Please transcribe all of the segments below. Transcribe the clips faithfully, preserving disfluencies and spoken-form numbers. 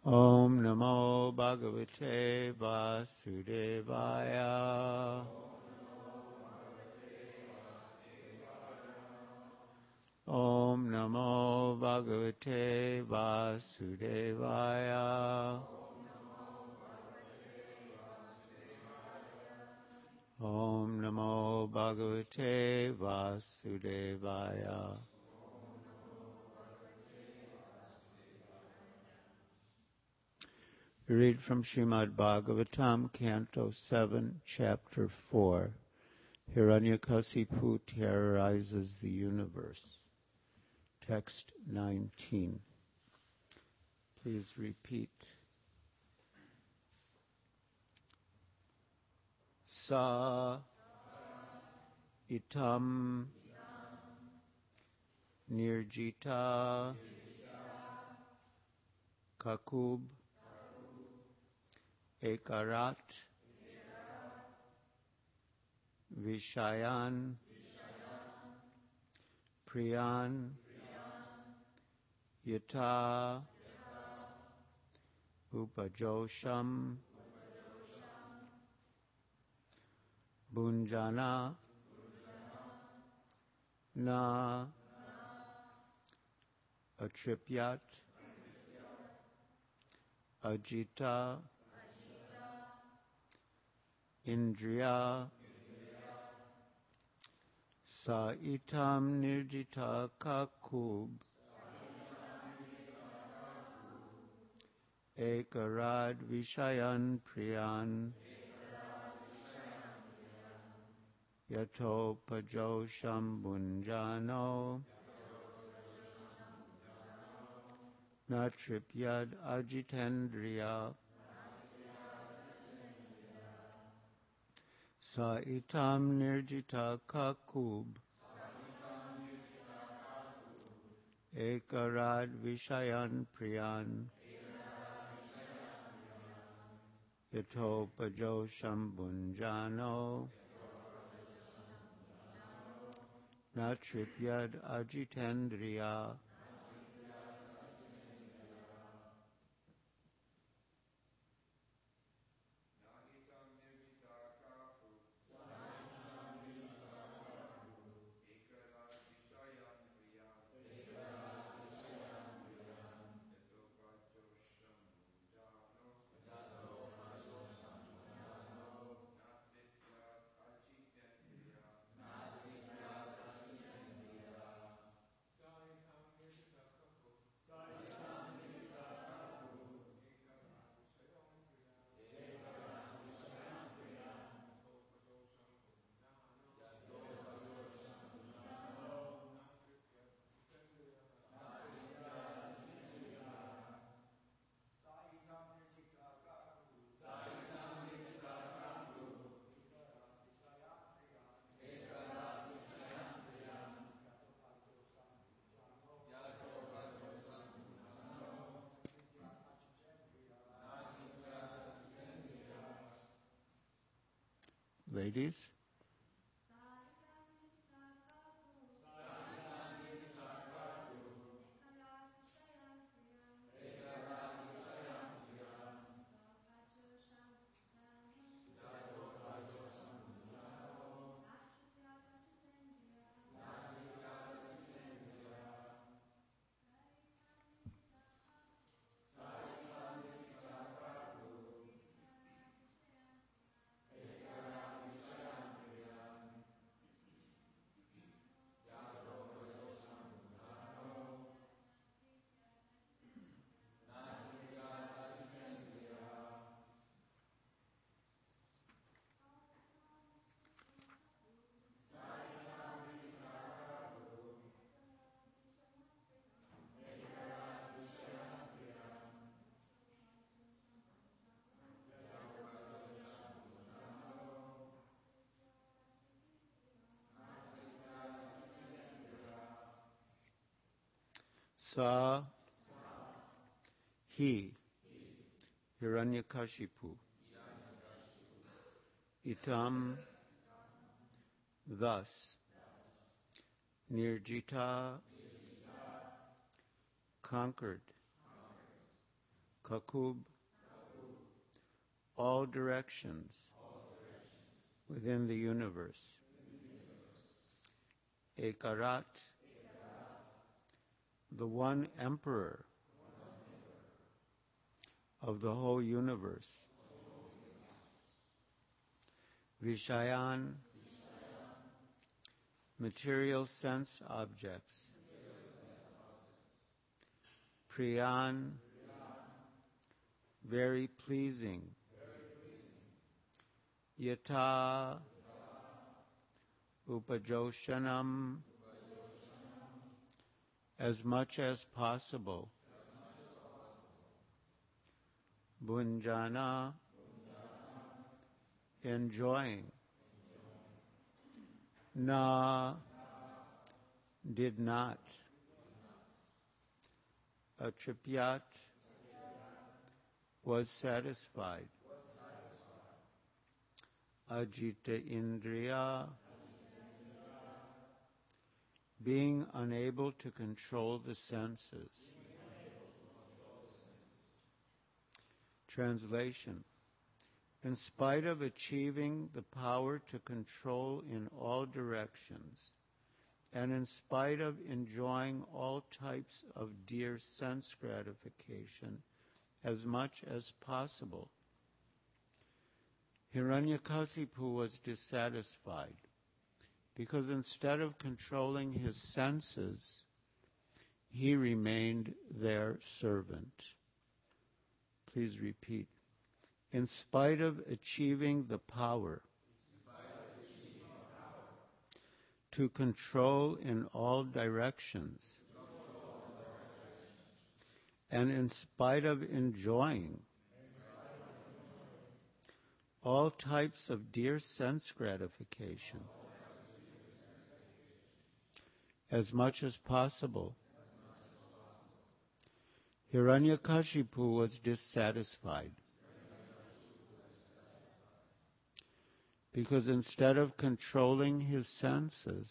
Om Namo Bhagavate Vasudevaya. Om Namo Bhagavate Vasudevaya. Om Namo Bhagavate Vasudevaya. We read from Srimad Bhagavatam, Canto seven, Chapter four. Hiranyakasipu terrorizes the universe. Text nineteen. Please repeat. Sa itam nirjita kakub ekarat vishayan priyan yata upajosham bunjana na atripyat ajita indriya sa itam nirjita kakub ekarad vishayan priyan yato pajosham bunjano natripyad ajitendriya sa itam nirjita kakub ekarad vishayan priyan yato pajosham bunjano natripyad ajitendriya. Ladies? Sa, he, Hiranyakashipu, itam, thus, nirjita, conquered, Kakub, all directions within the universe. Ekarat, the one emperor of the whole universe. Vishayan, material sense objects. Priyan, very pleasing. Yata, upajoshanam, as much as possible. Bhunjana, enjoying. Na, did not. Atripyat, was satisfied. Ajita Indriya, being unable to control the senses. Translation. In spite of achieving the power to control in all directions, and in spite of enjoying all types of dear sense gratification as much as possible, Hiranyakasipu was dissatisfied, because instead of controlling his senses, he remained their servant. Please repeat. In spite of achieving the power to control in all directions, and in spite of enjoying all types of dear sense gratification as much as possible, Hiranyakashipu was dissatisfied, because instead of controlling his senses,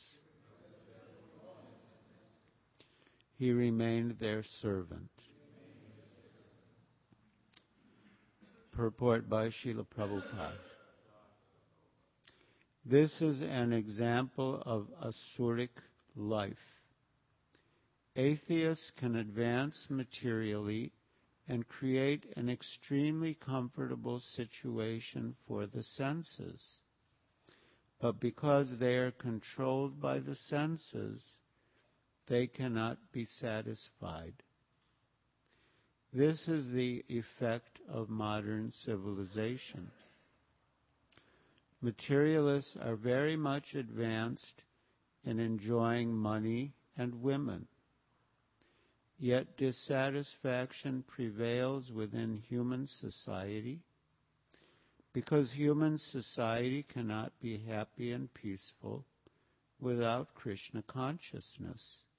he remained their servant. Purport by Srila Prabhupada. This is an example of asuric life. Atheists can advance materially and create an extremely comfortable situation for the senses. But because they are controlled by the senses, they cannot be satisfied. This is the effect of modern civilization. Materialists are very much advanced in enjoying money and women. Yet dissatisfaction prevails within human society, because human society cannot be happy and peaceful without Krishna consciousness.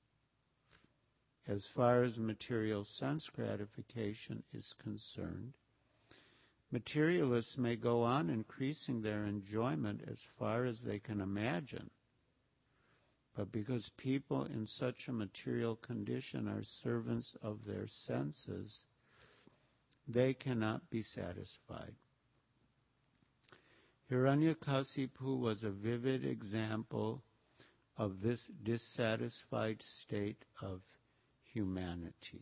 As far as material sense gratification is concerned, materialists may go on increasing their enjoyment as far as they can imagine. But because people in such a material condition are servants of their senses, they cannot be satisfied. Hiranyakasipu was a vivid example of this dissatisfied state of humanity.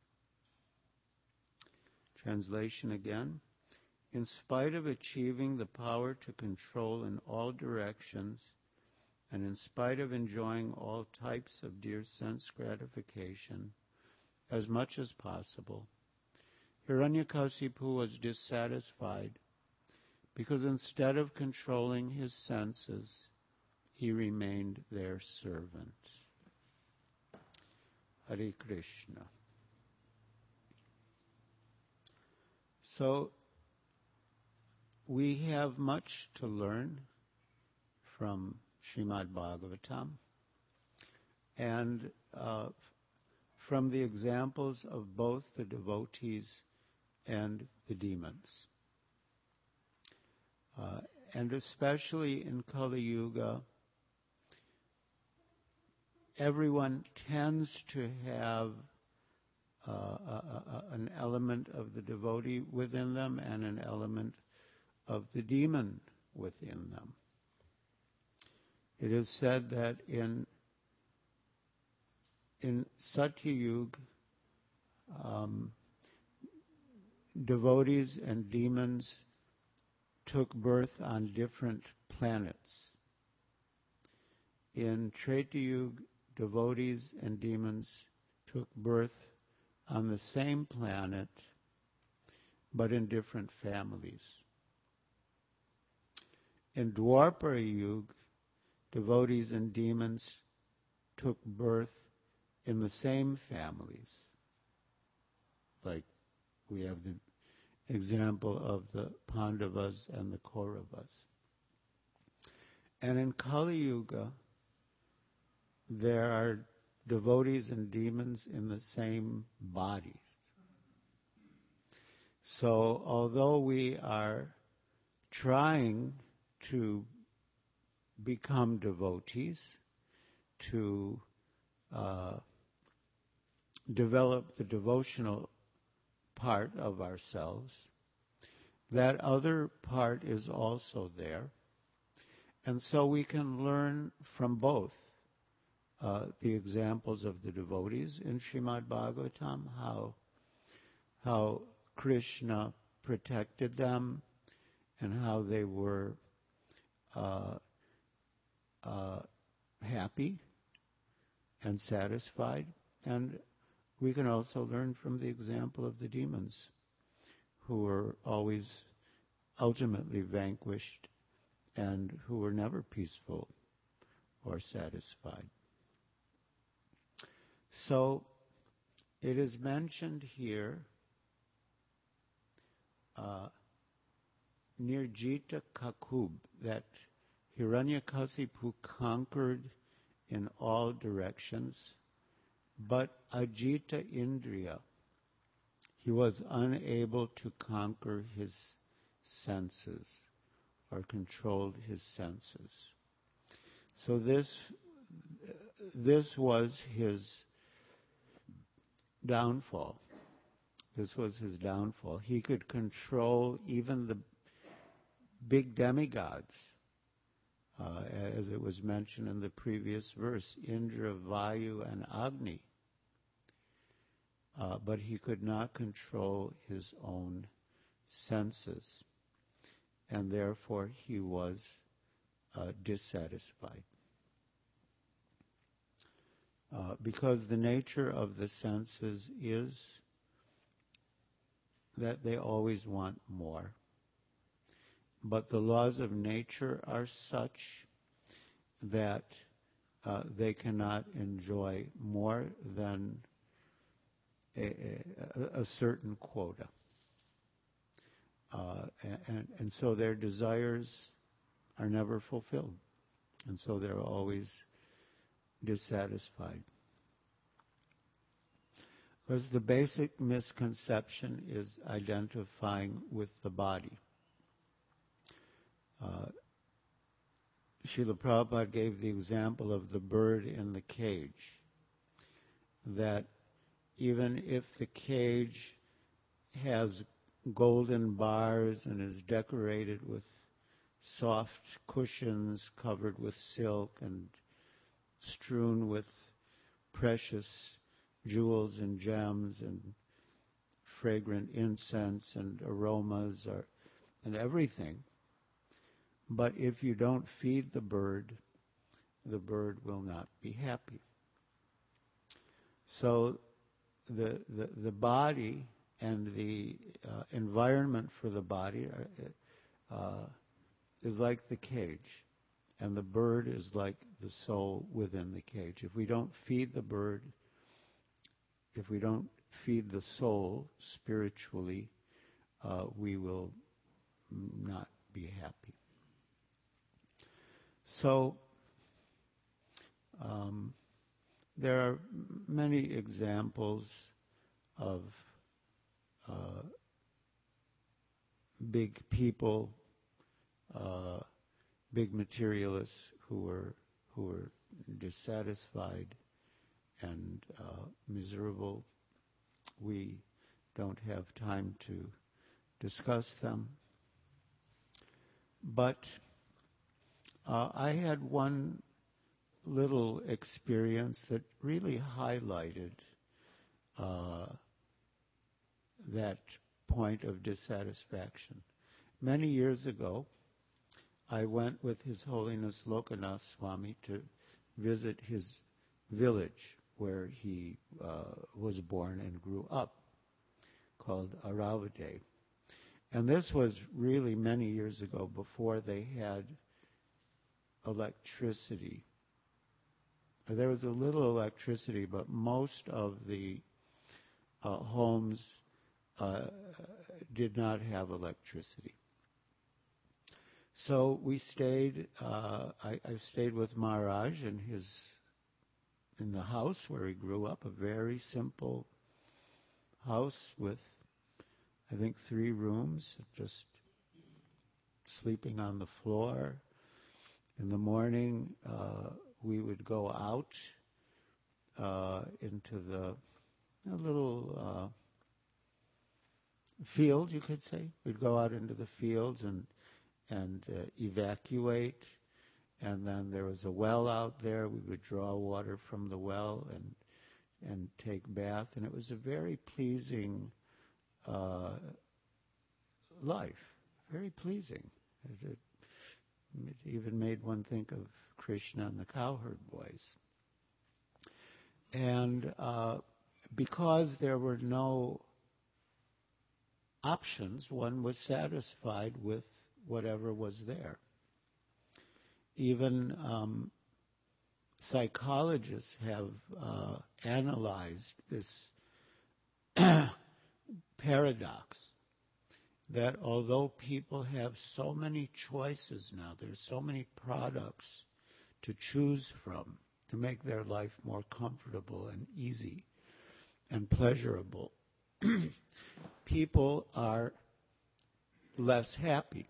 Translation again. In spite of achieving the power to control in all directions, and in spite of enjoying all types of dear sense gratification as much as possible, Hiranyakasipu was dissatisfied, because instead of controlling his senses, he remained their servant. Hare Krishna. So, we have much to learn from Srimad Bhagavatam, and uh, from the examples of both the devotees and the demons. Uh, and especially in Kali Yuga, everyone tends to have uh, a, a, an element of the devotee within them and an element of the demon within them. It is said that in in Satyayug, um, devotees and demons took birth on different planets. In Treta-Yuga, devotees and demons took birth on the same planet, but in different families. In Dwapara Yuga, devotees and demons took birth in the same families. Like we have the example of the Pandavas and the Kauravas. And in Kali Yuga, there are devotees and demons in the same body. So although we are trying to become devotees, to uh, develop the devotional part of ourselves, that other part is also there. And so we can learn from both uh, the examples of the devotees in Srimad Bhagavatam, how, how Krishna protected them and how they were uh, uh, happy and satisfied. And we can also learn from the example of the demons, who were always ultimately vanquished and who were never peaceful or satisfied. So it is mentioned here uh, near Jita Kakub that Hiranyakasipu conquered in all directions, but Ajita Indriya, he was unable to conquer his senses or controlled his senses. So this, this was his downfall. This was his downfall. He could control even the big demigods, uh, as it was mentioned in the previous verse, Indra, Vayu, and Agni. Uh, but he could not control his own senses, and therefore he was uh, dissatisfied. Uh, because the nature of the senses is that they always want more. But the laws of nature are such that uh, they cannot enjoy more than a, a, a certain quota. Uh, and, and so their desires are never fulfilled. And so they're always dissatisfied. Because the basic misconception is identifying with the body. Uh, Srila Prabhupada gave the example of the bird in the cage, that even if the cage has golden bars and is decorated with soft cushions covered with silk and strewn with precious jewels and gems and fragrant incense and aromas or, and everything, but if you don't feed the bird, the bird will not be happy. So the the, the body and the uh, environment for the body are, uh, is like the cage, and the bird is like the soul within the cage. If we don't feed the bird, if we don't feed the soul spiritually, uh, we will not be happy. So um, there are many examples of uh, big people, uh, big materialists who were who were dissatisfied and uh, miserable we don't have time to discuss them. But uh, I had one little experience that really highlighted uh, that point of dissatisfaction. Many years ago, I went with His Holiness Lokanath Swami to visit his village where he uh, was born and grew up, called Aravalli. And this was really many years ago, before they had electricity. There was a little electricity, but most of the uh, homes uh, did not have electricity. So we stayed, uh, I, I stayed with Maharaj in his, in the house where he grew up, a very simple house with, I think, three rooms, just sleeping on the floor. In the morning, uh, we would go out uh, into the a little uh, field, you could say. We'd go out into the fields and and uh, evacuate. And then there was a well out there. We would draw water from the well and and take bath. And it was a very pleasing uh, life, very pleasing. It, it, it even made one think of Krishna and the cowherd boys. And uh, because there were no options, one was satisfied with whatever was there. Even um, psychologists have uh, analyzed this paradox that although people have so many choices now, there's so many products to choose from to make their life more comfortable and easy and pleasurable, people are less happy.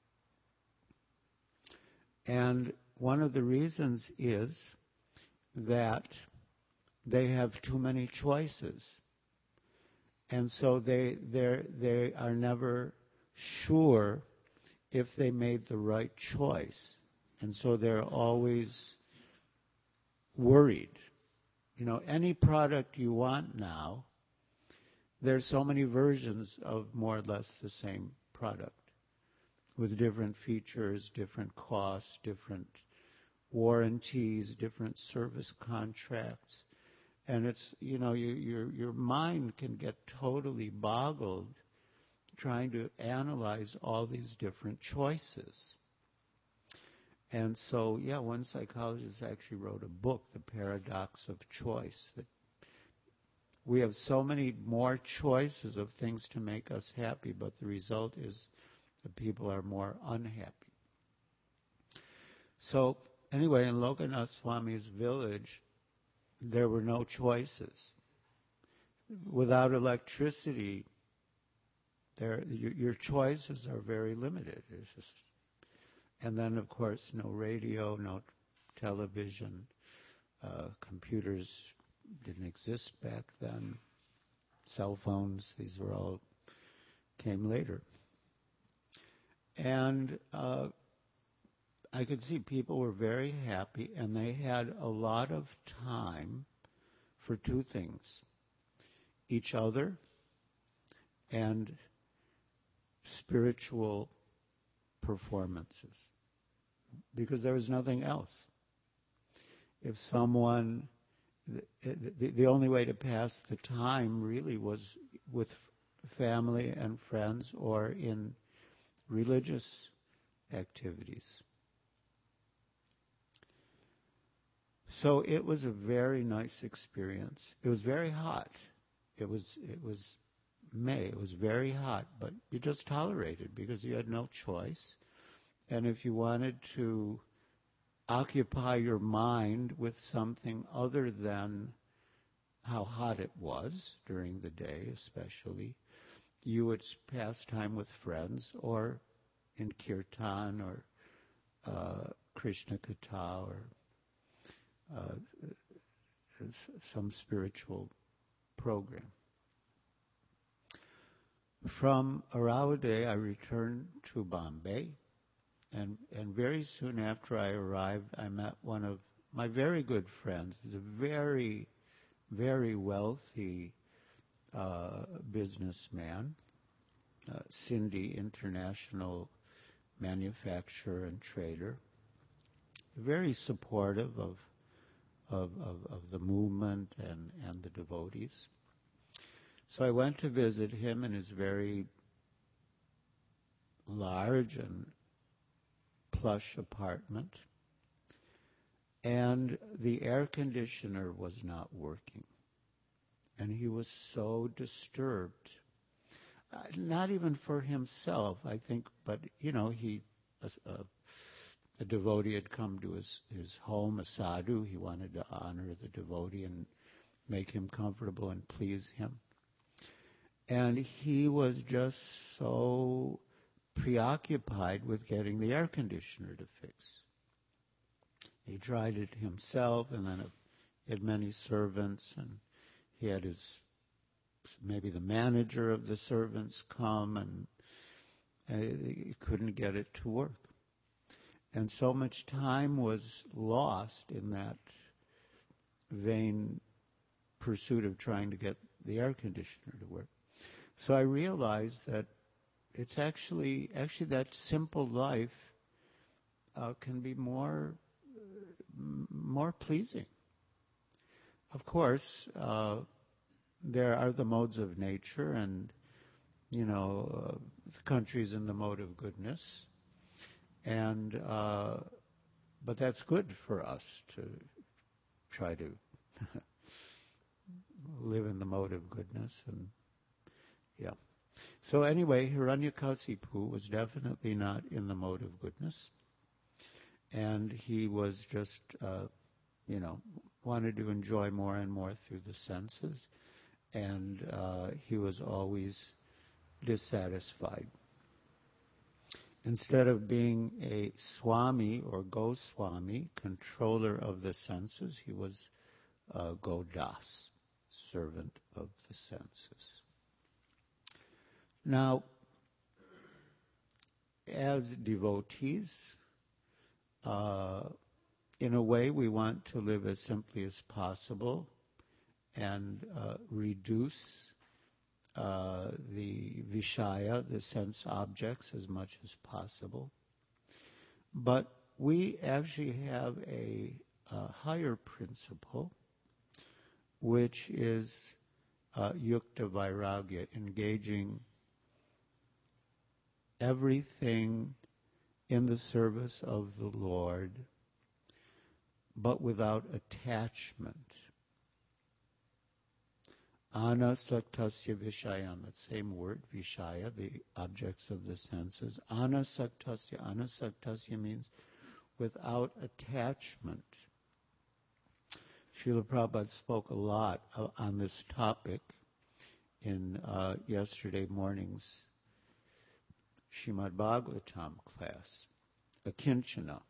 And one of the reasons is that they have too many choices. And so they they they are never sure if they made the right choice. And so they're always worried. You know, any product you want now, there's so many versions of more or less the same product, with different features, different costs, different warranties, different service contracts. And it's, you know, you, your your mind can get totally boggled trying to analyze all these different choices. And so, yeah, one psychologist actually wrote a book, The Paradox of Choice, that we have so many more choices of things to make us happy, but the result is that people are more unhappy. So, anyway, in Lokanath Swami's village, there were no choices. Without electricity, there your, your choices are very limited. It's just, and then, of course, no radio, no television, uh, computers didn't exist back then. Cell phones, these were all came later. And uh, I could see people were very happy, and they had a lot of time for two things: each other and spiritual performances, because there was nothing else. If someone, the, the, the only way to pass the time really was with family and friends or in religious activities. So it was a very nice experience. It was very hot. It was it was May. It was very hot, but you just tolerated because you had no choice. And if you wanted to occupy your mind with something other than how hot it was during the day, especially, you would pass time with friends or in kirtan or uh, Krishna Katha or uh, some spiritual program. from Aravalli, I returned to Bombay, and and very soon after I arrived, I met one of my very good friends. He's a very, very wealthy uh, businessman, uh, Cindy International manufacturer and trader, very supportive of of, of, of the movement and, and the devotees. So I went to visit him in his very large and plush apartment, and the air conditioner was not working, and he was so disturbed. Uh, not even for himself, I think, but you know, he a, a, a devotee had come to his his home, a sadhu. He wanted to honor the devotee and make him comfortable and please him. And he was just so preoccupied with getting the air conditioner to fix. He tried it himself, and then he had many servants, and he had his, maybe the manager of the servants come, and uh, he couldn't get it to work. And so much time was lost in that vain pursuit of trying to get the air conditioner to work. So I realized that it's actually, actually that simple life uh, can be more, uh, more pleasing. Of course, uh, there are the modes of nature, and you know, uh, the country's in the mode of goodness, and uh, but that's good for us to try to live in the mode of goodness, and yeah. So anyway, Hiranyakasipu was definitely not in the mode of goodness, and he was just, uh, you know, wanted to enjoy more and more through the senses, and uh, he was always dissatisfied. Instead of being a Swami or Goswami, controller of the senses, he was a Godas, servant of the senses. Now, as devotees, uh, in a way we want to live as simply as possible and uh, reduce uh, the Vishaya, the sense objects, as much as possible. But we actually have a, a higher principle, which is uh, Yukta Vairagya, engaging everything in the service of the Lord, but without attachment. Anasaktasya Vishayan, that same word, Vishaya, the objects of the senses. Anasaktasya, Anasaktasya means without attachment. Srila Prabhupada spoke a lot uh, on this topic in uh, yesterday morning's Srimad Bhagavatam class. Akinchana.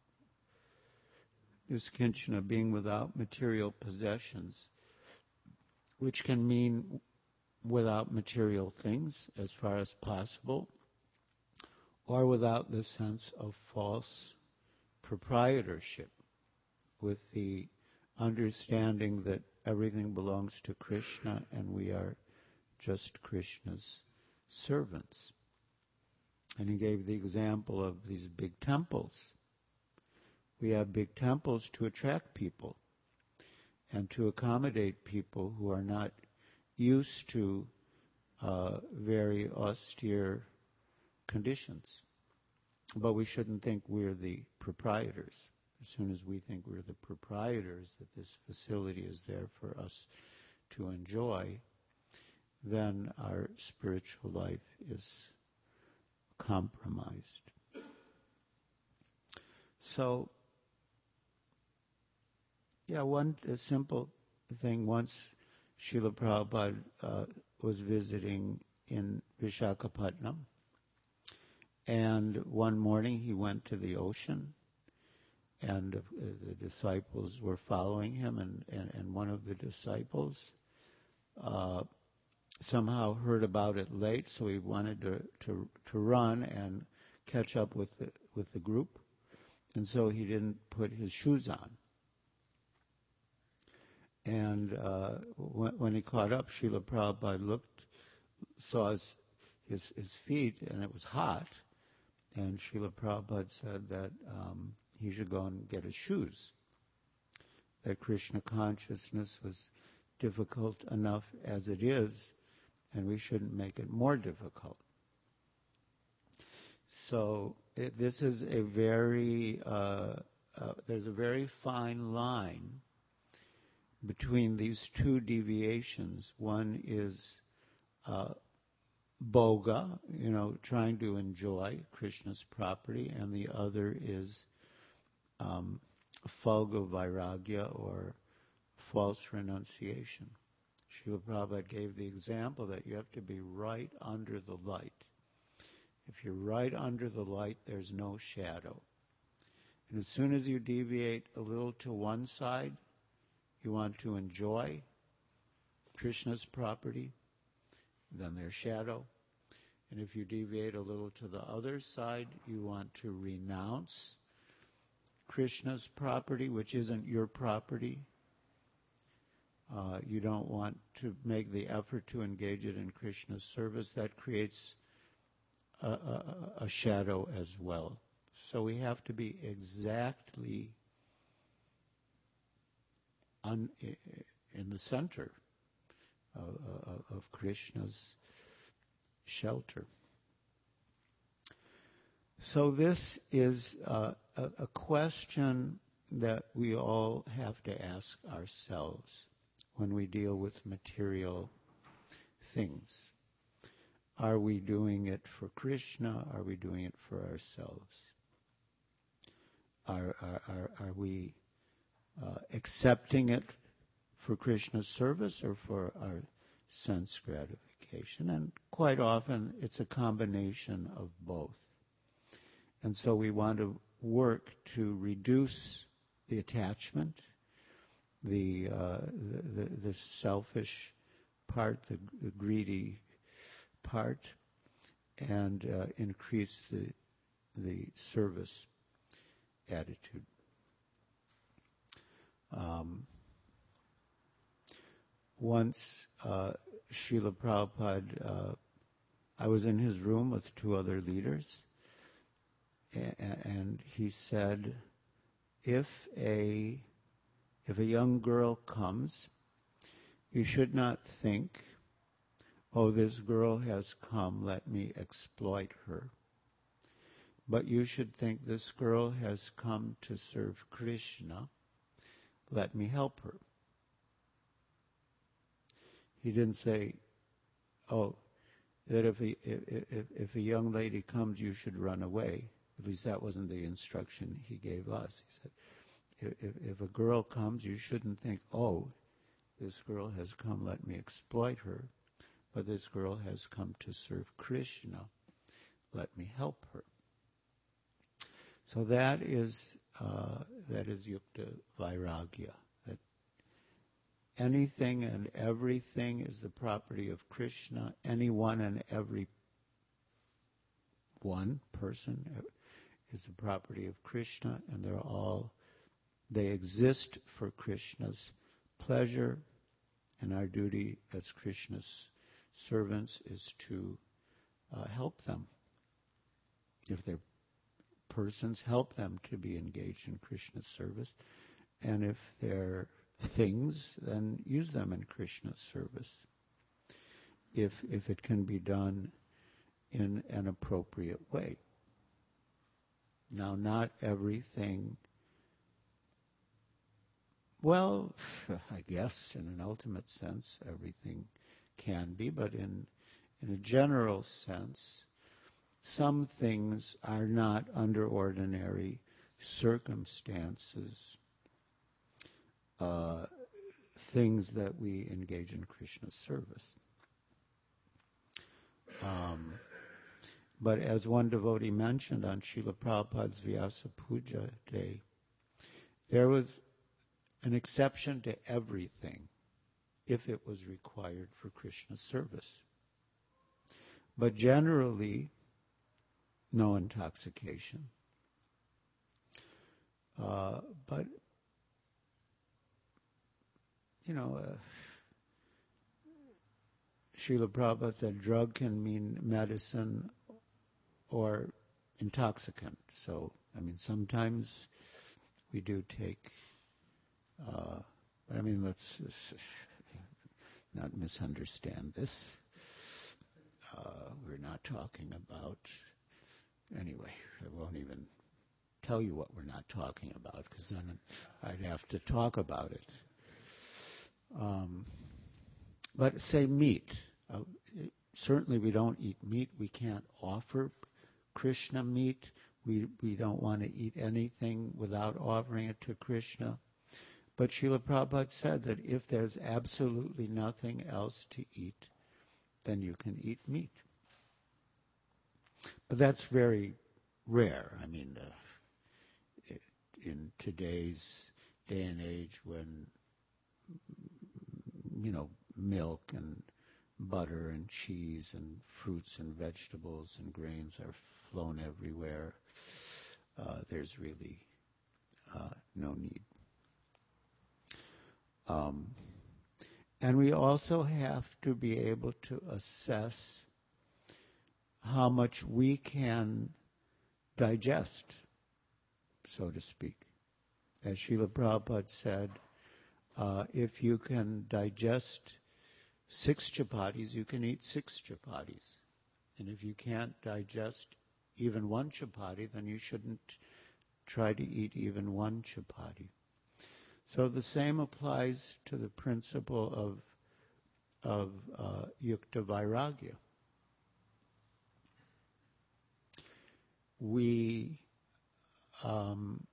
This kinchana being without material possessions, which can mean without material things as far as possible, or without the sense of false proprietorship, with the understanding that everything belongs to Krishna and we are just Krishna's servants. And he gave the example of these big temples. We have big temples to attract people and to accommodate people who are not used to uh, very austere conditions. But we shouldn't think we're the proprietors. As soon as we think we're the proprietors, that this facility is there for us to enjoy, then our spiritual life is compromised. So, yeah, one a simple thing. Once Srila Prabhupada uh, was visiting in Visakhapatnam, and one morning he went to the ocean, and uh, the disciples were following him, and, and, and one of the disciples uh, somehow heard about it late, so he wanted to, to, to run and catch up with the, with the group. And so he didn't put his shoes on. And uh, when, when he caught up, Srila Prabhupada looked, saw his, his, his feet, and it was hot. And Srila Prabhupada said that um, he should go and get his shoes. That Krishna consciousness was difficult enough as it is, and we shouldn't make it more difficult. So it, this is a very, uh, uh, there's a very fine line between these two deviations. One is uh, bhoga, you know, trying to enjoy Krishna's property, and the other is um, phalga vairagya, or false renunciation. Srila Prabhupada gave the example that you have to be right under the light. If you're right under the light, there's no shadow. And as soon as you deviate a little to one side, you want to enjoy Krishna's property, then there's shadow. And if you deviate a little to the other side, you want to renounce Krishna's property, which isn't your property. Uh, you don't want to make the effort to engage it in Krishna's service. That creates a, a, a shadow as well. So we have to be exactly un, in the center of, of, of Krishna's shelter. So this is uh, a, a question that we all have to ask ourselves when we deal with material things. Are we doing it for Krishna? Are we doing it for ourselves? Are, are, are, are we uh, accepting it for Krishna's service or for our sense gratification? And quite often it's a combination of both. And so we want to work to reduce the attachment, the, uh, the, the, the selfish part, the, the greedy part, and uh, increase the, the service attitude. Um, once, uh, Srila Prabhupada, uh, I was in his room with two other leaders, and, and he said, if a if a young girl comes, you should not think, oh, this girl has come, let me exploit her. But you should think, this girl has come to serve Krishna, let me help her. He didn't say, oh, that if a, if, if a young lady comes, you should run away. At least that wasn't the instruction he gave us. He said, if, if a girl comes, you shouldn't think, oh, this girl has come, let me exploit her. But this girl has come to serve Krishna, let me help her. So that is uh, that is yukta vairagya. That anything and everything is the property of Krishna. Anyone and every one person is the property of Krishna, and they're all they exist for Krishna's pleasure, and our duty as Krishna's servants is to uh, help them. If they're persons, help them to be engaged in Krishna's service. And if they're things, then use them in Krishna's service. If if it can be done in an appropriate way. Now, not everything, well, I guess in an ultimate sense, everything can be, but in in a general sense, some things are not under ordinary circumstances uh, things that we engage in Krishna's service. Um, but as one devotee mentioned on Srila Prabhupada's Vyasa Puja day, there was an exception to everything. if it was required for Krishna service. But generally, no intoxication. Uh, but, you know, uh, Srila Prabhupada said drug can mean medicine or intoxicant. So, I mean, sometimes we do take, uh, but I mean, let's not misunderstand this. Uh, we're not talking about, anyway, I won't even tell you what we're not talking about, because then I'd have to talk about it. Um, but say meat. Uh, it, certainly we don't eat meat. We can't offer Krishna meat. We we don't want to eat anything without offering it to Krishna. But Srila Prabhupada said that if there's absolutely nothing else to eat, then you can eat meat. But that's very rare. I mean, uh, it, in today's day and age when, you know, milk and butter and cheese and fruits and vegetables and grains are flown everywhere, uh, there's really uh, no need. Um, and we also have to be able to assess how much we can digest, so to speak. As Srila Prabhupada said, uh, if you can digest six chapatis, you can eat six chapatis. And if you can't digest even one chapati, then you shouldn't try to eat even one chapati. So the same applies to the principle of, of uh, yukta vairagya. We um,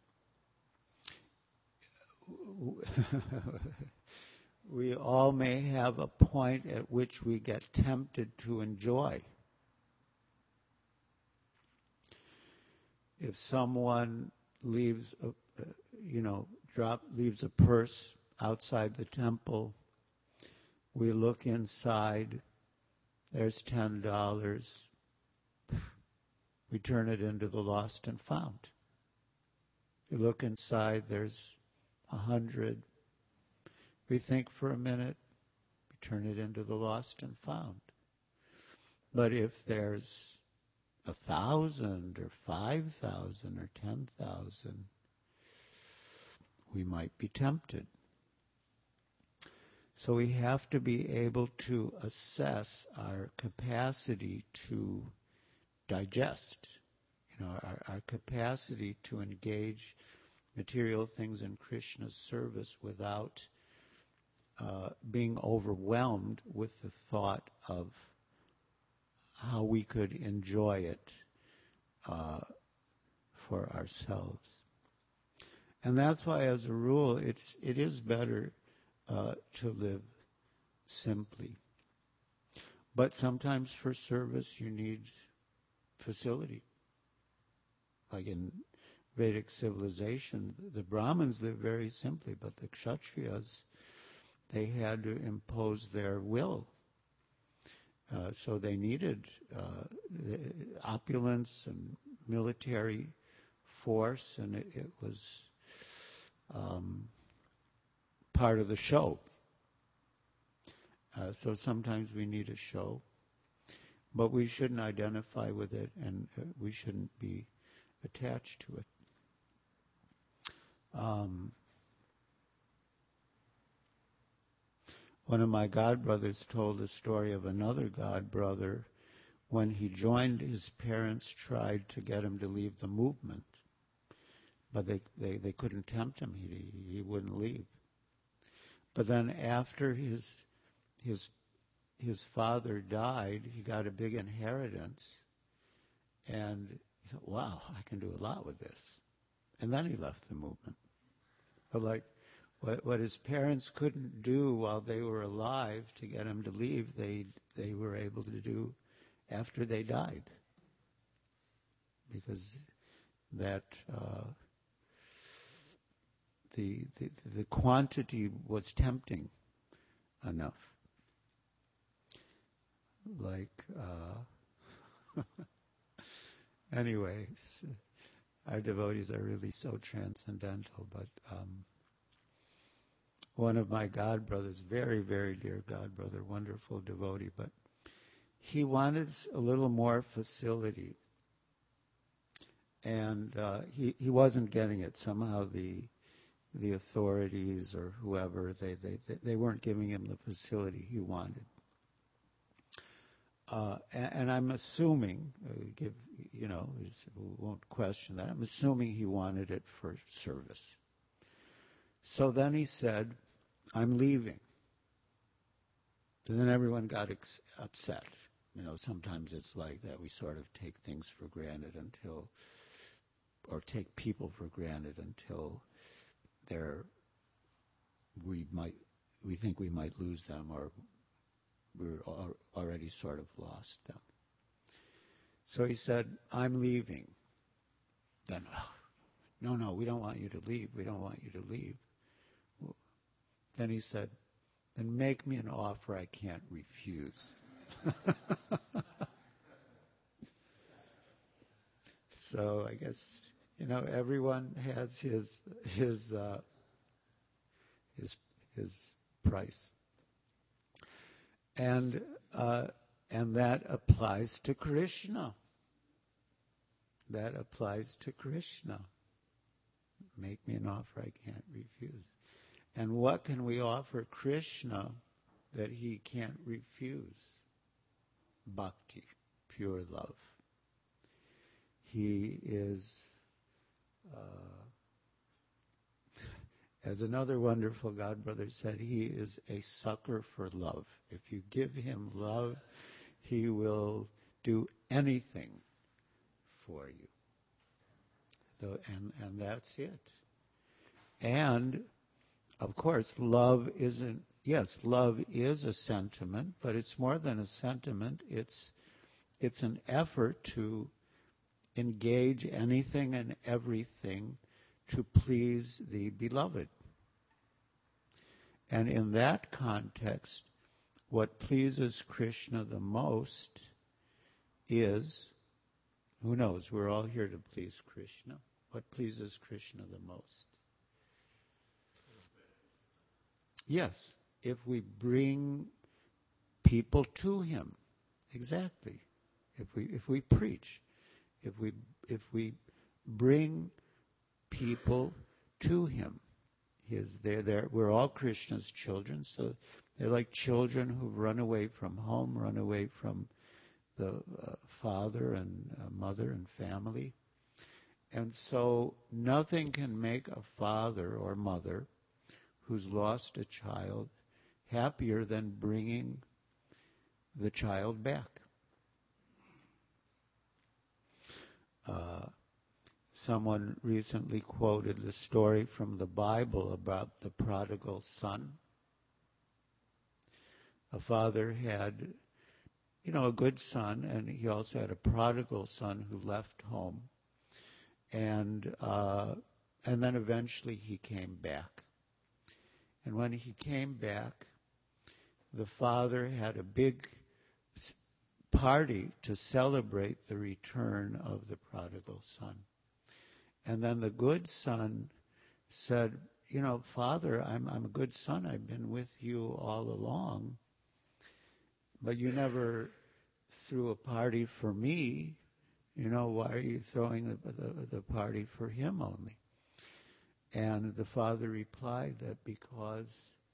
we all may have a point at which we get tempted to enjoy. If someone leaves, a, you know, drop leaves a purse outside the temple, we look inside. There's ten dollars. We turn it into the lost and found. We look inside. There's a hundred. We think for a minute. We turn it into the lost and found. But if there's a thousand or five thousand or ten thousand, we might be tempted. So we have to be able to assess our capacity to digest, you know, our, our capacity to engage material things in Krishna's service without uh, being overwhelmed with the thought of how we could enjoy it uh, for ourselves. And that's why, as a rule, it's it is better uh, to live simply. But sometimes for service you need facility. Like in Vedic civilization, the Brahmins live very simply, but the Kshatriyas, they had to impose their will. Uh, so they needed uh, opulence and military force, and it, it was um, part of the show. Uh, so sometimes we need a show, but we shouldn't identify with it, and uh, we shouldn't be attached to it. Um, one of my godbrothers told a story of another godbrother. When he joined, his parents tried to get him to leave the movement, but they, they, they couldn't tempt him. He, he wouldn't leave. But then after his his his father died, he got a big inheritance, and he thought, wow, I can do a lot with this. And then he left the movement. But like what, what his parents couldn't do while they were alive to get him to leave, they they were able to do after they died, because that uh, the, the the quantity was tempting. enough. Like, uh, anyways, our devotees are really so transcendental, but um, one of my god brothers, very, very dear god brother, wonderful devotee, but he wanted a little more facility. And uh, he, he wasn't getting it. Somehow the the authorities or whoever, they, they, they weren't giving him the facility he wanted. Uh, and, and I'm assuming, uh, give you know, we won't question that, I'm assuming he wanted it for service. So then he said, I'm leaving. And then everyone got ex- upset. You know, sometimes it's like that. We sort of take things for granted until, or take people for granted until they're, we might, we think we might lose them, or we're al- already sort of lost them. So he said, I'm leaving. Then, oh, no, no, we don't want you to leave. We don't want you to leave. Well, then he said, then make me an offer I can't refuse. So I guess, you know, everyone has his his uh, his his price, and uh, and that applies to Krishna. That applies to Krishna. Make me an offer I can't refuse. And what can we offer Krishna that he can't refuse? Bhakti, pure love. He is, uh, as another wonderful God brother said, he is a sucker for love. If you give him love, he will do anything for you. So, and, and that's it. And, of course, love isn't, yes, love is a sentiment, but it's more than a sentiment. It's, it's an effort to engage anything and everything to please the beloved. And in that context, what pleases Krishna the most is, who knows, we're all here to please Krishna. What pleases Krishna the most? Yes, if we bring people to him. Exactly. If we if we preach, if we if we bring people to him. His, they're there. We're all Krishna's children, so they're like children who've run away from home, run away from the uh, father and uh, mother and family. And so nothing can make a father or mother who's lost a child happier than bringing the child back. Uh, someone recently quoted the story from the Bible about the prodigal son. A father had, you know, a good son, and he also had a prodigal son who left home. And uh, and then eventually he came back. And when he came back, the father had a big party to celebrate the return of the prodigal son. And then the good son said, you know, Father, I'm I'm a good son. I've been with you all along. But you never threw a party for me. You know, why are you throwing the, the, the party for him only? And the father replied that because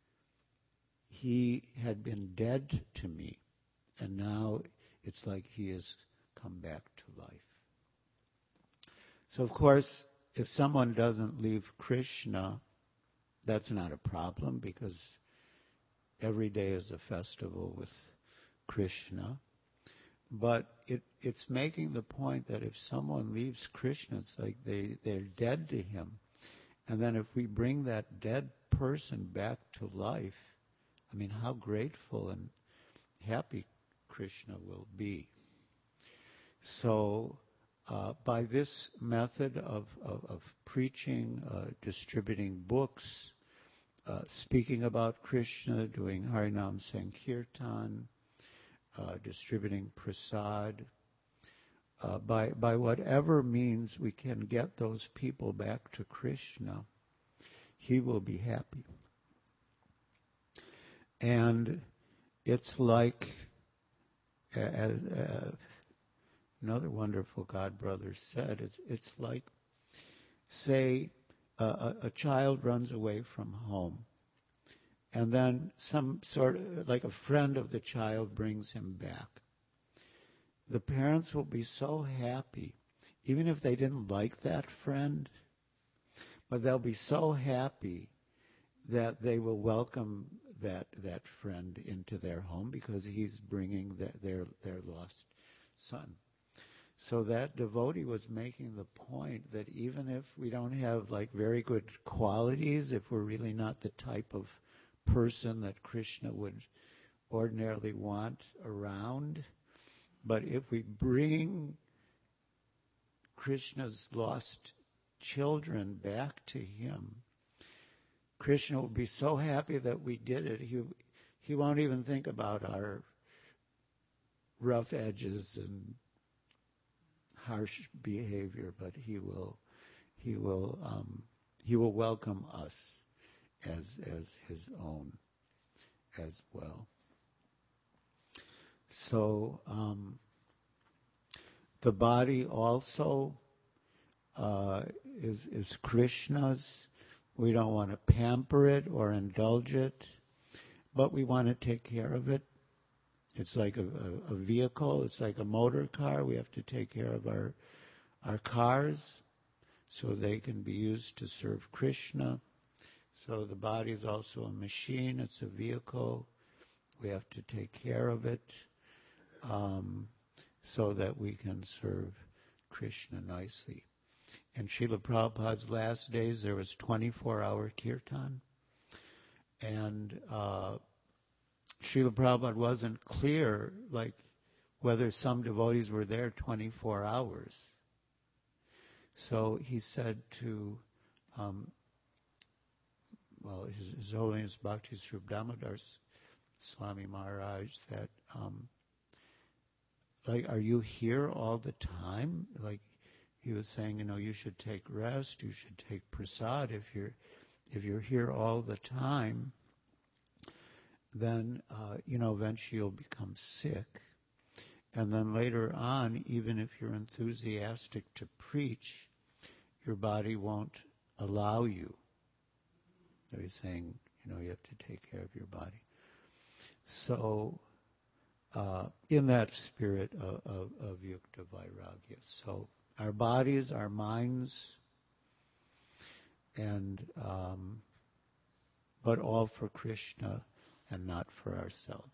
he had been dead to me, and now it's like he has come back to life. So, of course, if someone doesn't leave Krishna, that's not a problem, because every day is a festival with Krishna. But it, it's making the point that if someone leaves Krishna, it's like they, they're dead to him. And then if we bring that dead person back to life, I mean, how grateful and happy Krishna will be. So uh, by this method of, of, of preaching, uh, distributing books, uh, speaking about Krishna, doing Harinam Sankirtan, uh, distributing prasad, uh, by, by whatever means we can get those people back to Krishna, he will be happy. And it's like, uh, uh, another wonderful God brother said, it's, it's like, say, uh, a, a child runs away from home, and then some sort of, like a friend of the child brings him back. The parents will be so happy, even if they didn't like that friend, but they'll be so happy that they will welcome that that friend into their home because he's bringing the, their their lost son. So that devotee was making the point that even if we don't have like very good qualities, if we're really not the type of person that Krishna would ordinarily want around, but if we bring Krishna's lost children back to him, Krishna will be so happy that we did it. He, he won't even think about our rough edges and harsh behavior, but he will, he will, um, he will welcome us as as his own as well. So um, the body also uh, is is Krishna's. We don't want to pamper it or indulge it, but we want to take care of it. It's like a, a, a vehicle. It's like a motor car. We have to take care of our our cars so they can be used to serve Krishna. So the body is also a machine. It's a vehicle. We have to take care of it um, so that we can serve Krishna nicely. In Srila Prabhupada's last days, there was twenty-four hour kirtan. And uh, Srila Prabhupada wasn't clear, like, whether some devotees were there twenty-four hours. So he said to, um, well, His, His Holiness Bhakti Swarup Damodar Swami Maharaj, that, um, like, are you here all the time? Like, he was saying, you know, you should take rest, you should take prasad. If you're, if you're here all the time, then, uh, you know, eventually you'll become sick. And then later on, even if you're enthusiastic to preach, your body won't allow you. So he's saying, you know, you have to take care of your body. So, uh, in that spirit of, of, of Yukta Vairagya. So, our bodies, our minds, and, um, but all for Krishna and not for ourselves.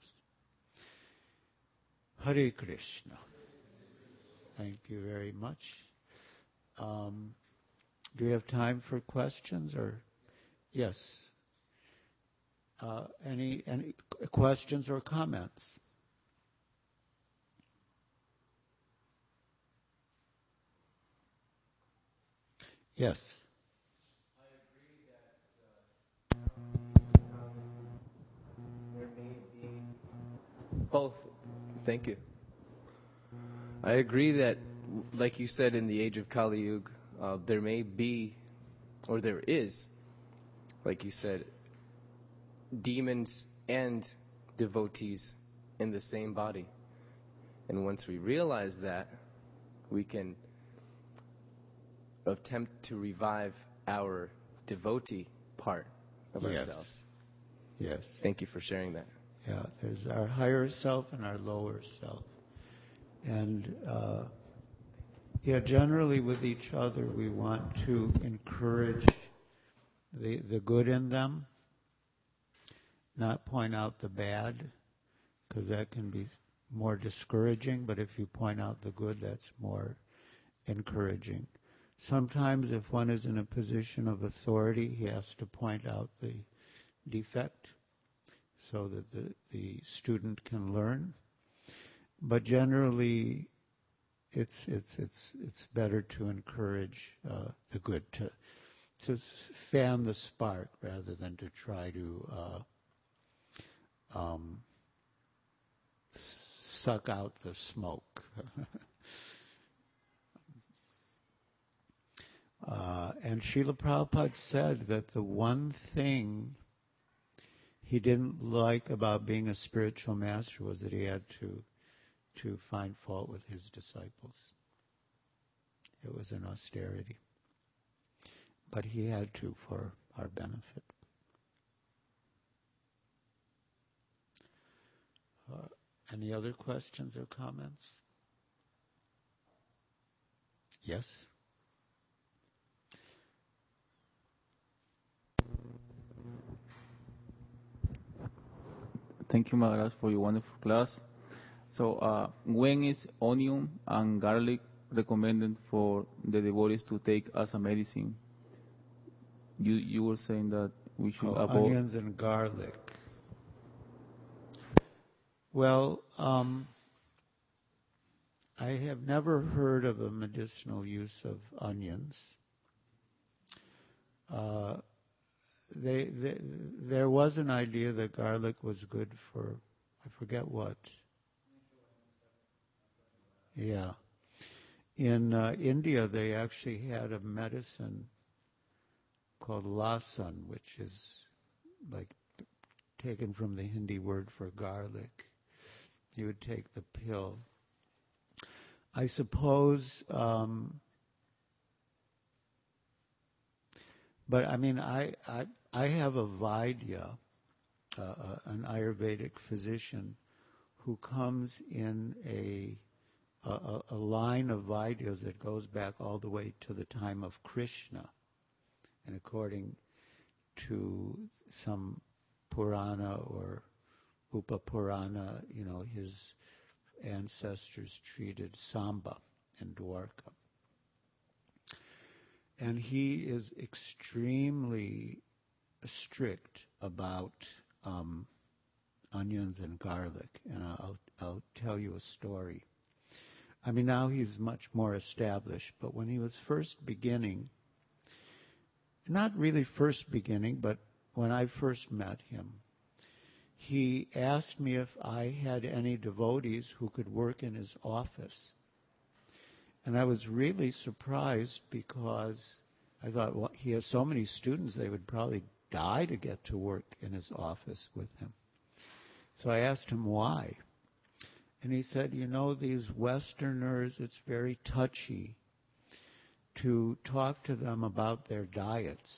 Hare Krishna. Thank you very much. Um, do we have time for questions or? Yes. Uh, any any questions or comments? Yes. I agree that uh, there may be both. Thank you. I agree that, like you said, in the age of Kali Yuga, uh, there may be, or there is, like you said, demons and devotees in the same body. And once we realize that, we can attempt to revive our devotee part of Yes. ourselves. Yes. Thank you for sharing that. Yeah, there's our higher self and our lower self. And uh, yeah, generally with each other, we want to encourage the the good in them, not point out the bad, because that can be more discouraging. But if you point out the good, that's more encouraging. Sometimes if one is in a position of authority, he has to point out the defect so that the, the student can learn. But generally, it's it's it's it's better to encourage uh, the good, to to fan the spark rather than to try to uh, um, suck out the smoke. uh, and Srila Prabhupada said that the one thing he didn't like about being a spiritual master was that he had to to find fault with his disciples. It was an austerity. But he had to for our benefit. Uh, any other questions or comments? Yes? Thank you, Maharaj, for your wonderful class. So, uh, when is onion and garlic recommended for the devotees to take as a medicine? You you were saying that we should oh, avoid onions and garlic. Well, um, I have never heard of a medicinal use of onions. Uh, they, they, there was an idea that garlic was good for, I forget what. Yeah. In uh, India, they actually had a medicine called lasan, which is like taken from the Hindi word for garlic. You would take the pill. I suppose, um, but I mean, I, I, I have a Vaidya, uh, uh, an Ayurvedic physician, who comes in a, a, a line of Vaidyas that goes back all the way to the time of Krishna. And according to some Purana or Upapurana, you know, his ancestors treated Samba in Dwarka. And he is extremely strict about um, onions and garlic. And I'll, I'll tell you a story. I mean, now he's much more established, but when he was first beginning, not really first beginning, but when I first met him, he asked me if I had any devotees who could work in his office. And I was really surprised because I thought, well, he has so many students, they would probably die to get to work in his office with him. So I asked him why. And he said, you know, these Westerners, it's very touchy to talk to them about their diets.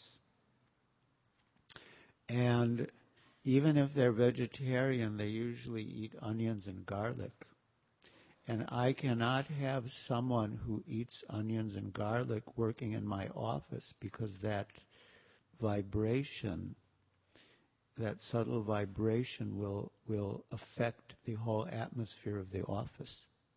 And even if they're vegetarian, they usually eat onions and garlic. And I cannot have someone who eats onions and garlic working in my office because that vibration, that subtle vibration will, will affect the whole atmosphere of the office.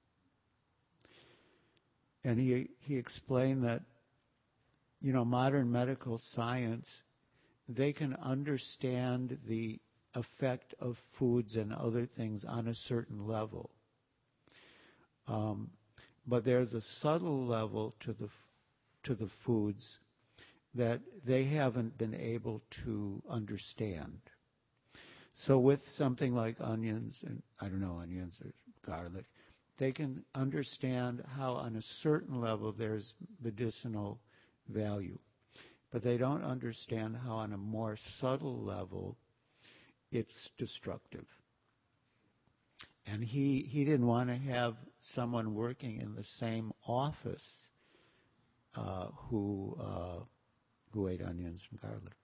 And he, he explained that, you know, modern medical science, they can understand the effect of foods and other things on a certain level. Um, but there's a subtle level to the to the foods that they haven't been able to understand. So with something like onions, and I don't know, onions or garlic, they can understand how on a certain level there's medicinal value. But they don't understand how on a more subtle level it's destructive. And he, he didn't want to have someone working in the same office uh, who uh, who ate onions and garlic.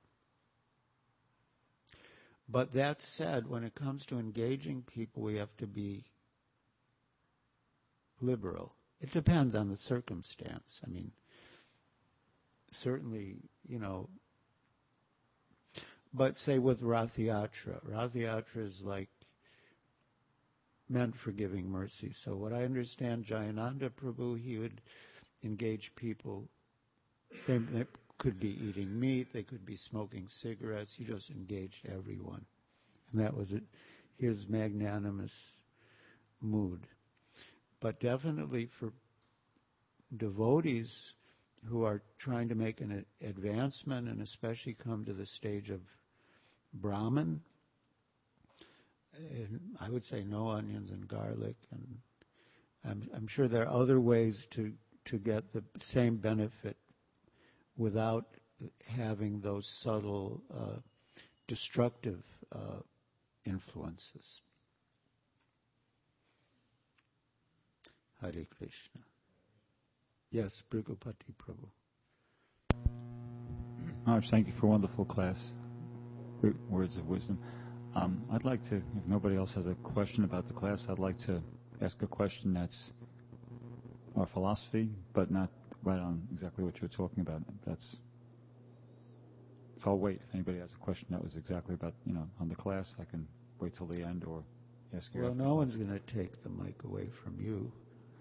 But that said, when it comes to engaging people, we have to be liberal. It depends on the circumstance. I mean, certainly, you know, but say with Rath Yatra. Rath Yatra is like meant for giving mercy. So what I understand, Jayananda Prabhu, he would engage people. They, they could be eating meat, they could be smoking cigarettes. He just engaged everyone. And that was it, his magnanimous mood. But definitely for devotees, who are trying to make an advancement and especially come to the stage of Brahman, and I would say no onions and garlic, and I'm, I'm sure there are other ways to, to get the same benefit without having those subtle uh, destructive uh, influences. Hare Krishna. Yes, Brigupati Prabhu. Maharaj, thank you for a wonderful class. Words of wisdom. Um, I'd like to, if nobody else has a question about the class, I'd like to ask a question that's our philosophy, but not right on exactly what you're talking about. That's. So I'll wait. If anybody has a question that was exactly about, you know, on the class, I can wait till the end or ask you. Well, no one's going to take the mic away from you.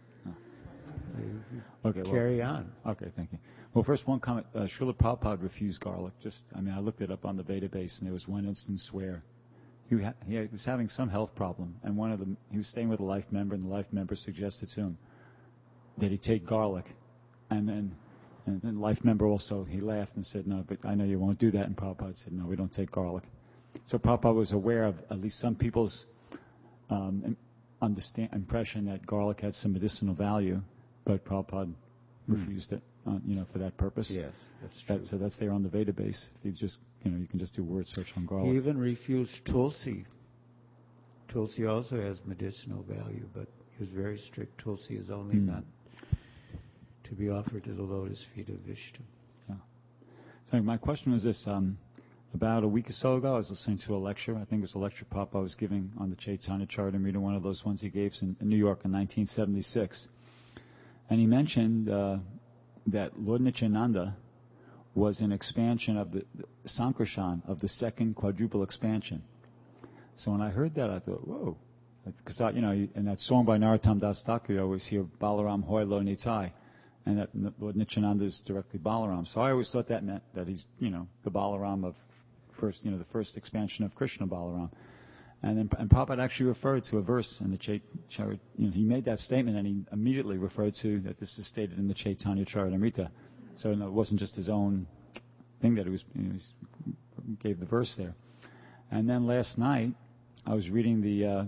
Okay, carry well, on. Okay, thank you. Well, first, one comment. Uh, Srila Prabhupada refused garlic. Just, I mean, I looked it up on the database, and there was one instance where he, ha- he was having some health problem, and one of them, he was staying with a life member, and the life member suggested to him that he take garlic, and then, and then the life member also, he laughed and said, no, but I know you won't do that, and Prabhupada said, no, we don't take garlic. So Prabhupada was aware of at least some people's um, understand, impression that garlic had some medicinal value, but Prabhupada hmm. refused it, uh, you know, for that purpose. Yes, that's true. That, so that's there on the database. You just, you know, you can just do word search on garlic. He even refused Tulsi. Tulsi also has medicinal value, but he was very strict. Tulsi is only hmm. meant to be offered to the lotus feet of Vishnu. Yeah. So my question was this. Um, about a week or so ago, I was listening to a lecture. I think it was a lecture Papa was giving on the Chaitanya Charitamrita, one of those ones he gave in, in New York in nineteen seventy-six. And he mentioned uh, that Lord Nityananda was an expansion of the, the Sankarshan, of the second quadruple expansion. So when I heard that, I thought, whoa. Because, you know, in that song by Narottam Das Thakur, you always hear Balaram Hoy Lo Nitai. And that Lord Nityananda is directly Balaram. So I always thought that meant that he's, you know, the Balaram of first, you know, the first expansion of Krishna Balaram. And then and Prabhupada actually referred to a verse in the Chaitanya, you know, he made that statement and he immediately referred to that this is stated in the Chaitanya Charitamrita. So no, it wasn't just his own thing that he was, you know, he gave the verse there. And then last night, I was reading the uh,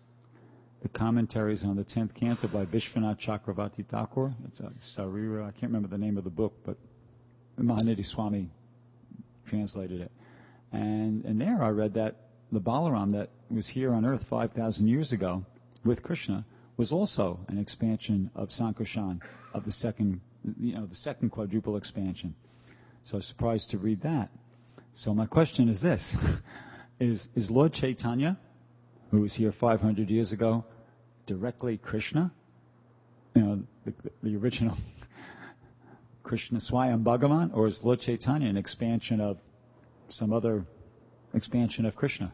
the commentaries on the tenth canto by Vishwanath Chakravarti Thakur. It's a Sarira, I can't remember the name of the book, but Mahanidhi Swami translated it. And, and there I read that the Balaram that was here on earth five thousand years ago with Krishna was also an expansion of Sankarshan, of the second, you know, the second quadruple expansion. So I was surprised to read that. So my question is this. is, is Lord Chaitanya, who was here five hundred years ago, directly Krishna? You know, the, the original Krishna Swayam Bhagavan? Or is Lord Chaitanya an expansion of some other expansion of Krishna?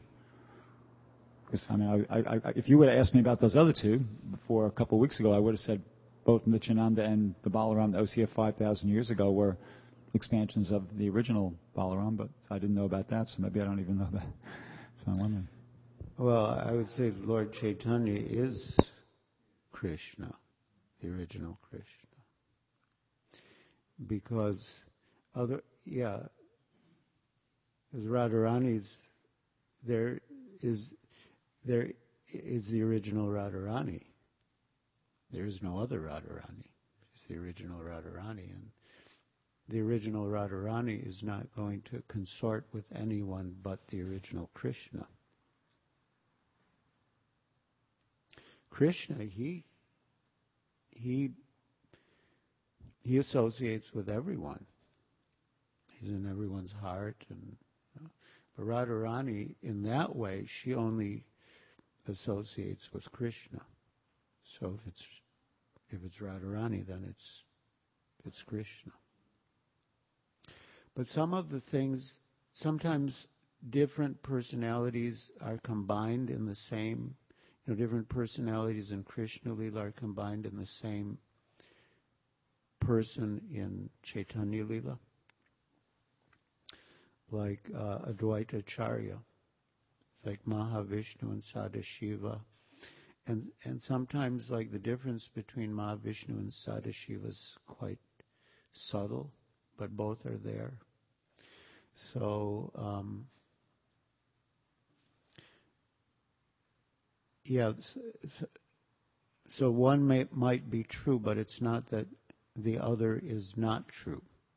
Because, I mean, I, I, I, if you would have asked me about those other two before a couple of weeks ago, I would have said both Nityananda and the Balaram that was here five thousand years ago were expansions of the original Balaram, but I didn't know about that, so maybe I don't even know that. So I'm wondering. Well, I would say Lord Chaitanya is Krishna, the original Krishna. Because other, yeah, because Radharani's, there is, there is the original Radharani. There is no other Radharani. It's the original Radharani. And the original Radharani is not going to consort with anyone but the original Krishna. Krishna, he he he associates with everyone. He's in everyone's heart, and you know, but Radharani, in that way, she only associates with Krishna. So if it's if it's Radharani, then it's it's Krishna. But some of the things, sometimes different personalities are combined in the same. You know, different personalities in Krishna Lila are combined in the same person in Chaitanya Lila. Like uh, Advaita Acharya, like Mahavishnu and Sadashiva. And and sometimes like the difference between Mahavishnu and Sadashiva is quite subtle, but both are there. So, um, yeah, so one may, might be true, but it's not that the other is not true.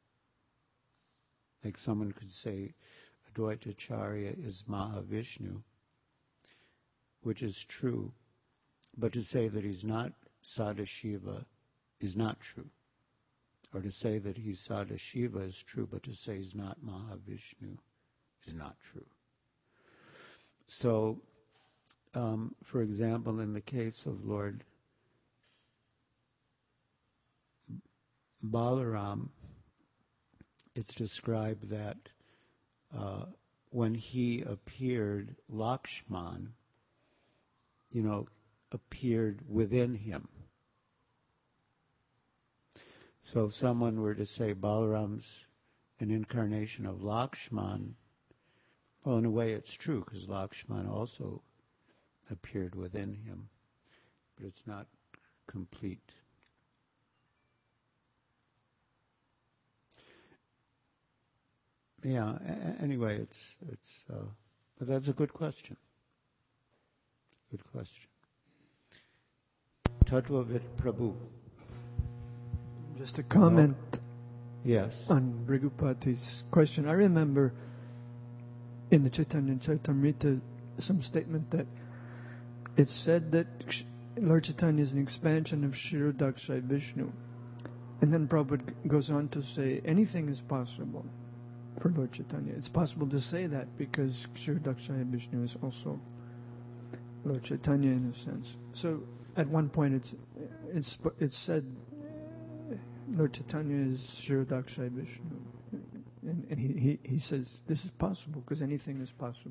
Like someone could say Advaita Acharya is Mahavishnu, which is true, but to say that he's not Sadashiva is not true. Or to say that he's Sadashiva is true, but to say he's not Mahavishnu is not true. So, um, for example, in the case of Lord Balaram, it's described that uh, when he appeared, Lakshman, you know, appeared within him. So if someone were to say Balaram's an incarnation of Lakshman, well, in a way it's true, because Lakshman also appeared within him, but it's not complete. Yeah, a- anyway, it's, it's uh, but that's a good question. Good question. Tattvavit Prabhu. Just a comment Yes. on Bhrigupati's question. I remember in the Chaitanya Charitamrita some statement that it's said that Lord Chaitanya is an expansion of Kshirodakshay Vishnu. And then Prabhupada goes on to say anything is possible for Lord Chaitanya. It's possible to say that because Kshirodakshay Vishnu is also Lord Chaitanya in a sense. So at one point it's it's it's said Lord Chaitanya is Kshirodakshay Vishnu. And, and he, he, he says this is possible because anything is possible.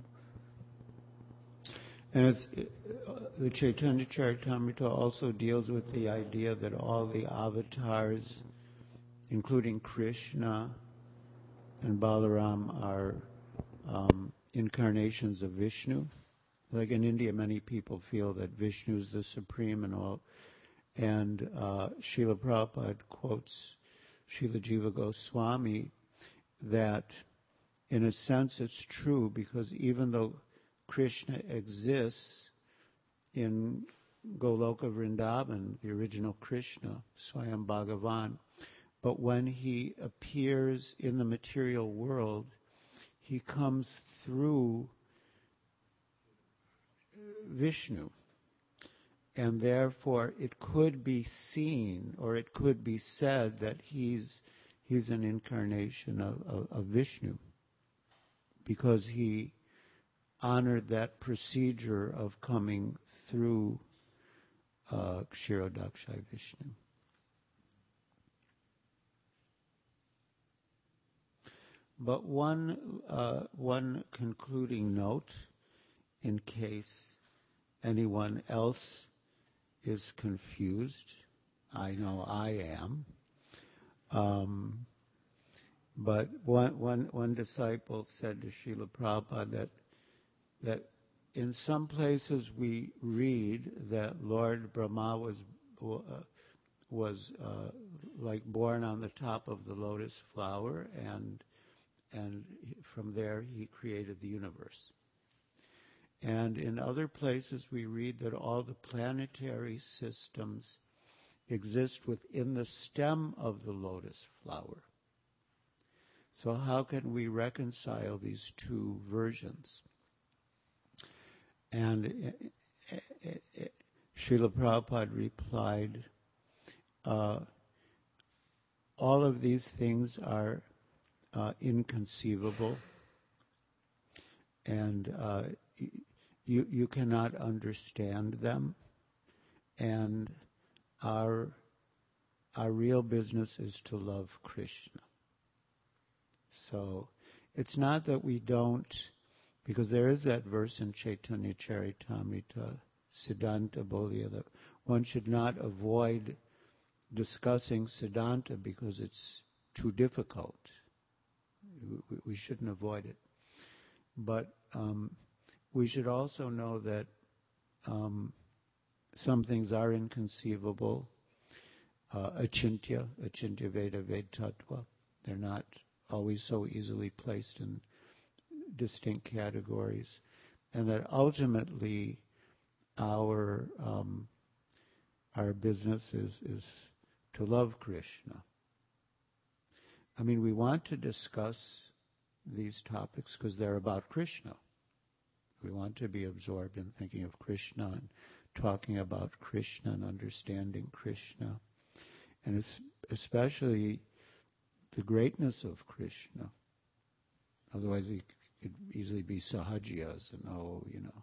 And it's, uh, the Chaitanya Charitamrita also deals with the idea that all the avatars, including Krishna and Balaram, are um, incarnations of Vishnu. Like in India, many people feel that Vishnu is the supreme and all. And uh, Srila Prabhupada quotes Srila Jiva Goswami that, in a sense, it's true, because even though Krishna exists in Goloka Vrindavan, the original Krishna, Swayam Bhagavan, but when he appears in the material world, he comes through Vishnu. And therefore it could be seen, or it could be said, that he's he's an incarnation of, of, of Vishnu, because he honored that procedure of coming through uh, Kshirodakshay Vishnu. But one uh, one concluding note, in case anyone else is confused. I know I am. Um, but one, one, one disciple said to Srila Prabhupada that, that in some places we read that Lord Brahma was, uh, was uh, like born on the top of the lotus flower, and, and from there he created the universe. And in other places we read that all the planetary systems exist within the stem of the lotus flower. So how can we reconcile these two versions? And Srila Prabhupada replied, uh, all of these things are uh, inconceivable, and uh, You, you cannot understand them, and our, our real business is to love Krishna. So it's not that we don't, because there is that verse in Chaitanya Charitamrita, Siddhanta Bolya, that one should not avoid discussing Siddhanta because it's too difficult. We, we shouldn't avoid it. But um, we should also know that um, some things are inconceivable. uh, achintya, achintya Veda, Ved Tattva. They're not always so easily placed in distinct categories. And that ultimately our um, our business is, is to love Krishna. I mean, we want to discuss these topics because they're about Krishna. We want to be absorbed in thinking of Krishna and talking about Krishna and understanding Krishna. And it's especially the greatness of Krishna. Otherwise we could easily be sahajiyas and, oh, you know.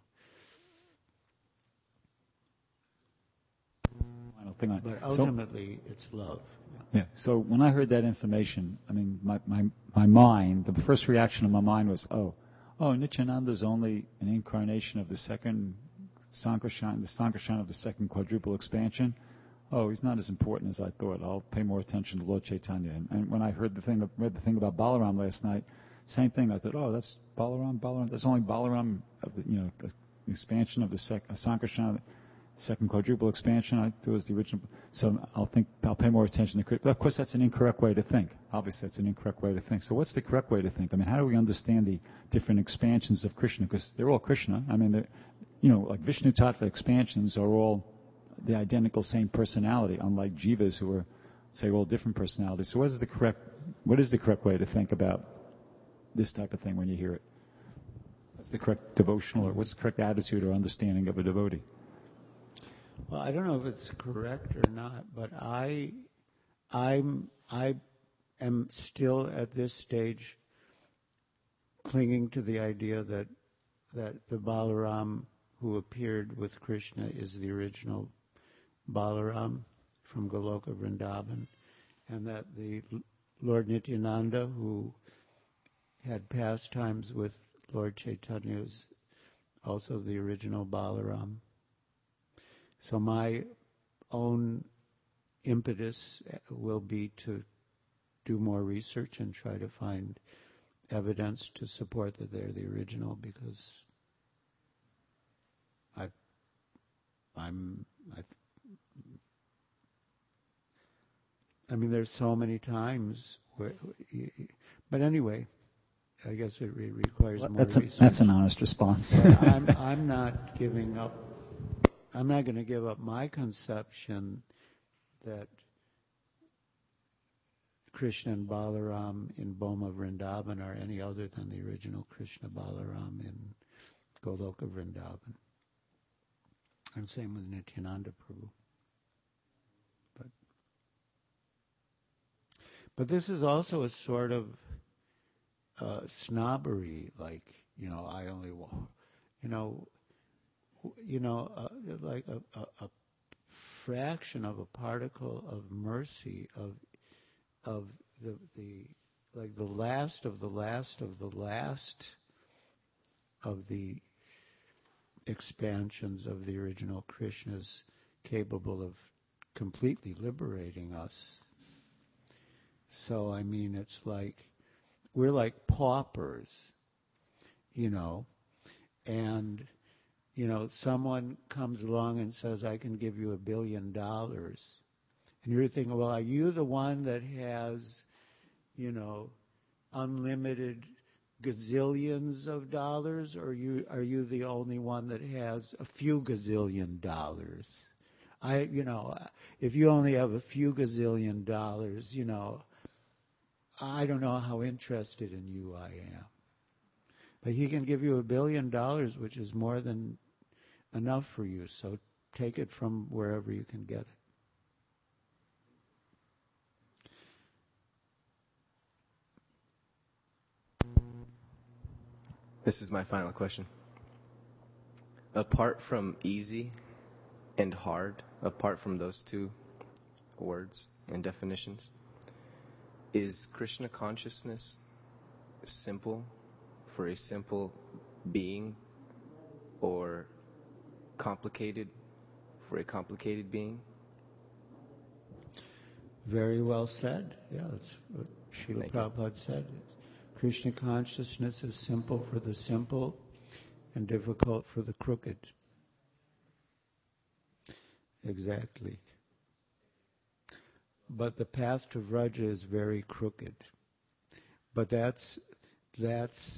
Final thing on, but ultimately so, it's love. Yeah. So when I heard that information, I mean, my, my, my mind, the first reaction of my mind was, oh, oh, Nityananda is only an incarnation of the second Sankarshan, the Sankarshan of the second quadruple expansion. Oh, he's not as important as I thought. I'll pay more attention to Lord Chaitanya. And, and when I heard the thing, read the thing about Balaram last night, same thing. I thought, oh, that's Balaram, Balaram. That's only Balaram of the, you know, the expansion of the sec, Sankarshan, second quadruple expansion. I thought it was the original. So I'll think, I'll pay more attention to. But of course, that's an incorrect way to think. Obviously, that's an incorrect way to think. So what's the correct way to think? I mean, how do we understand the different expansions of Krishna? Because they're all Krishna. I mean, you know, like Vishnu Tattva expansions are all the identical same personality, unlike jivas who are, say, all different personalities. So what is the correct, what is the correct way to think about this type of thing when you hear it? What's the correct devotional, or what's the correct attitude or understanding of a devotee? Well, I don't know if it's correct or not, but I, I'm, I am still at this stage clinging to the idea that that the Balaram who appeared with Krishna is the original Balaram from Goloka Vrindavan, and that the Lord Nityananda, who had pastimes with Lord Chaitanya, is also the original Balaram. So my own impetus will be to do more research and try to find evidence to support that they're the original, because I, I'm, I, I mean, there's so many times where, but anyway, I guess it re- requires well, more that's research. A, that's an honest response. I'm, I'm not giving up. I'm not going to give up my conception that Krishna and Balaram in Boma Vrindavan are any other than the original Krishna Balaram in Goloka Vrindavan. And same with Nityananda Prabhu. But, but this is also a sort of uh, snobbery, like, you know, I only want, you know, you know, uh, like a, a, a fraction of a particle of mercy of of the the like the last of the last of the last of the expansions of the original Krishna is capable of completely liberating us. So I mean, it's like we're like paupers, you know, and you know, someone comes along and says, I can give you a billion dollars. And you're thinking, well, are you the one that has, you know, unlimited gazillions of dollars, or you are you the only one that has a few gazillion dollars? I, you know, if you only have a few gazillion dollars, you know, I don't know how interested in you I am. But he can give you a billion dollars, which is more than enough for you. So take it from wherever you can get it. This is my final question. Apart from easy and hard, apart from those two words and definitions, is Krishna consciousness simple for a simple being, or complicated for a complicated being? Very well said. Yeah, that's what Srila Prabhupada said. Krishna consciousness is simple for the simple and difficult for the crooked. Exactly. but the path to Vraja is very crooked. But that's that's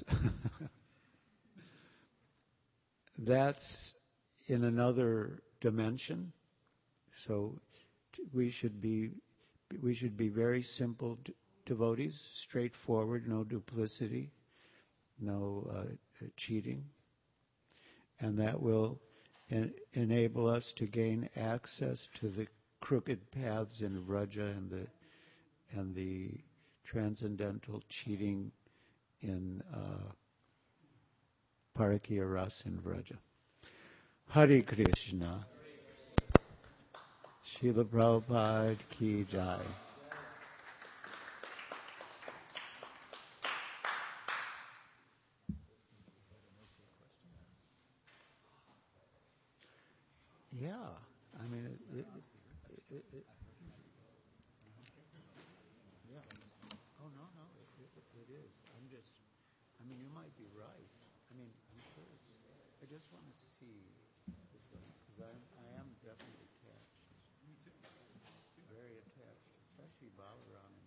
that's in another dimension. So t- we should be we should be very simple d- devotees, straightforward, no duplicity, no uh, cheating, and that will en- enable us to gain access to the crooked paths in Vraja and the and the transcendental cheating in uh, Parakya Ras in Vraja. Hare Krishna. Srila Prabhupada Ki Jai. Yeah, I mean, it, it, it, it, yeah. Oh no, no, it, it, it is. I'm just. I mean, you might be right. I mean, I'm sure it's. I just want to see because I I am definitely attached. Me too. Very attached, especially Balaram.